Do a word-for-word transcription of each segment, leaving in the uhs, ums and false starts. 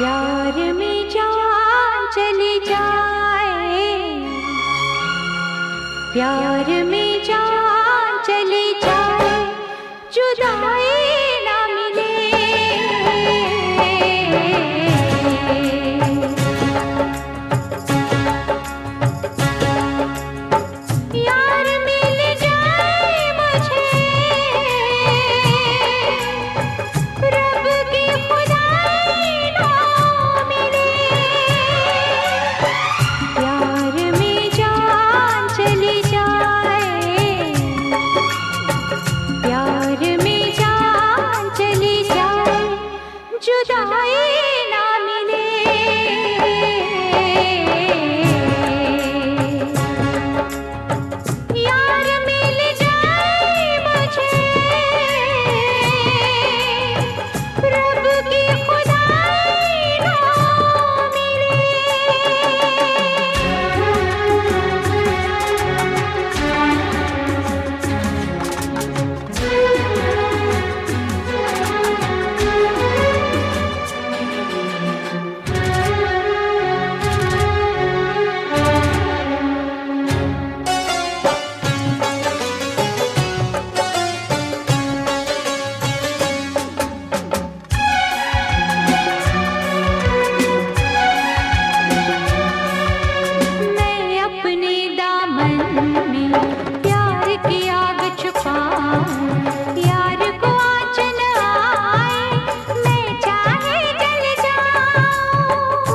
प्यार में जान चली जाए, प्यार में जान चली जाए, जुदाई ना मिले। यार मिल जाए मुझे, रब की खुदाई ना मिले। प्यार में जान चली जाए, प्यार में जान चली जाए, जुदाई ना मिले। यार मिल जाए मुझे, रब की खुदाई ना मिले। मैं अपने दामन में प्यार की आग छुपाऊं, यार को आँच न आए, मैं चाहे जल जाऊं।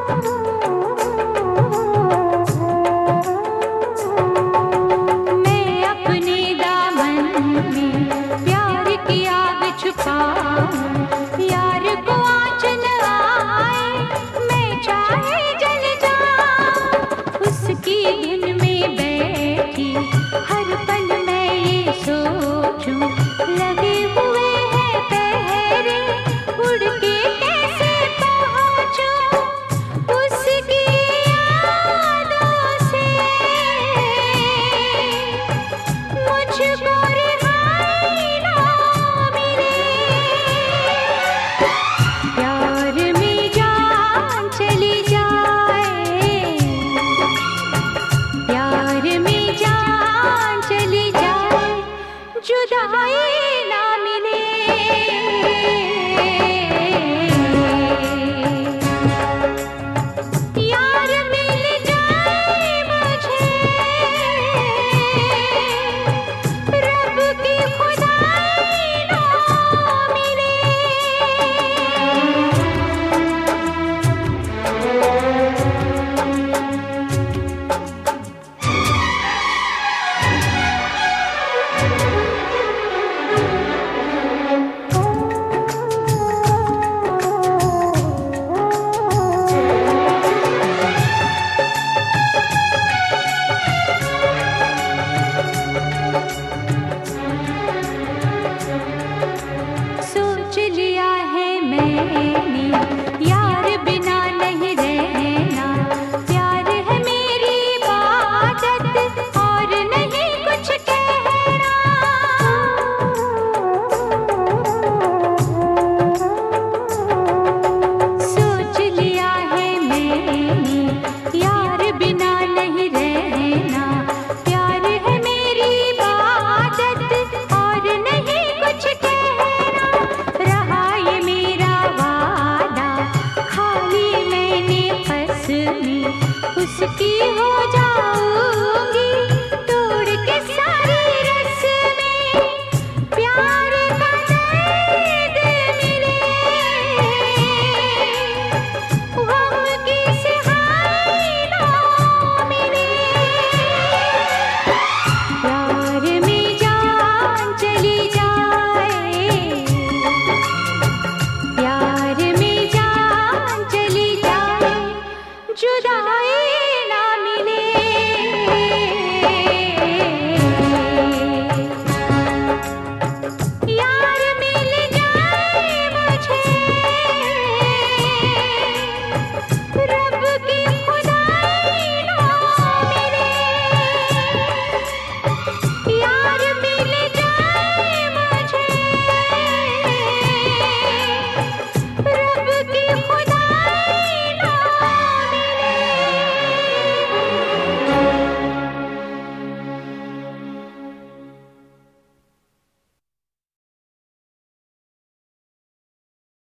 मैं अपने दामन में प्यार की आग छुपाऊं, यार को आँच न आए, मैं चाहे जल जाऊं। उसकी धुन में बैठी हर पल मैं ये सोचूं, लगे हुए हैं पहरे, उड़ के कैसे पहुंचूं उसकी यादों से, मुझको रिहाई ना मिले। प्यार में जान चली जाए, प्यार में जान चली जाए, जुदाई ना मिले। यार मिल जाए मुझे, रब की खुदाई ना मिले। सोच लिया है मैंने, यार बिना नहीं रहना, प्यार है मेरी इबादत और नहीं कुछ कहना। सोच लिया है मैंने, यार बिना नहीं रहना, प्यार है मेरी इबादत और नहीं कुछ कहना। रहा ये मेरा वादा, खाली मैंने फंस में उसकी हो जाऊंगी, तोड़ के सारी रस्में, प्यार का दर्द मिले, गम की सिहाई ना मिले। प्यार में जान चली जाए, प्यार में जान चली जाए, जुदाई